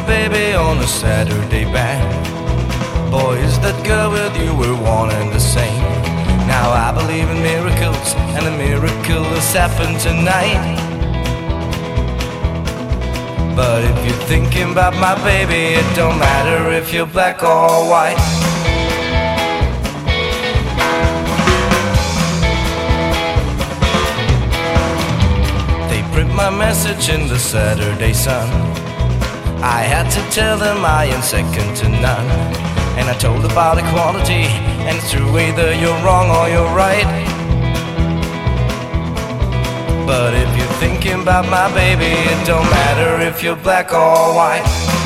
baby on a Saturday band. Boys that go with you were one and the same. Now I believe in miracles, and a miracle has happened tonight. But if you're thinking about my baby, it don't matter if you're black or white. They print my message in the Saturday Sun. I had to tell them I am second to none. And I told about equality, and it's true, either you're wrong or you're right. But if you're thinking about my baby, it don't matter if you're black or white.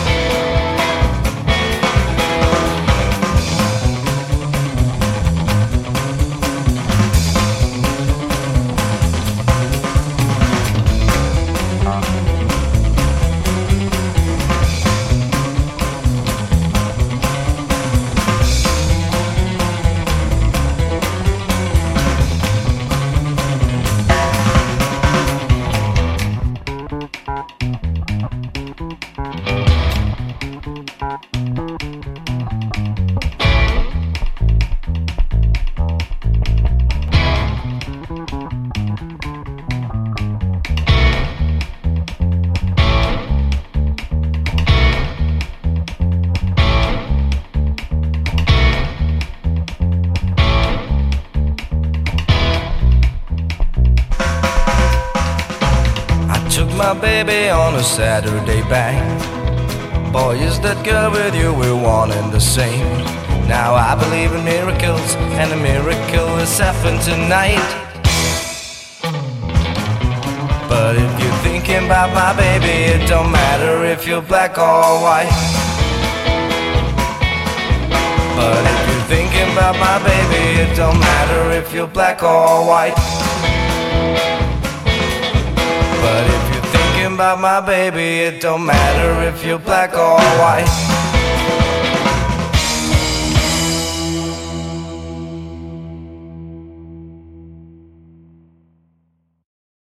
Took my baby on a Saturday bang. Boys that go with you, we're one and the same. Now I believe in miracles, and a miracle has happened tonight. But if you're thinking about my baby, it don't matter if you're black or white. But if you're thinking about my baby, it don't matter if you're black or white. But if you're thinking about my baby, it don't matter if you're black or white.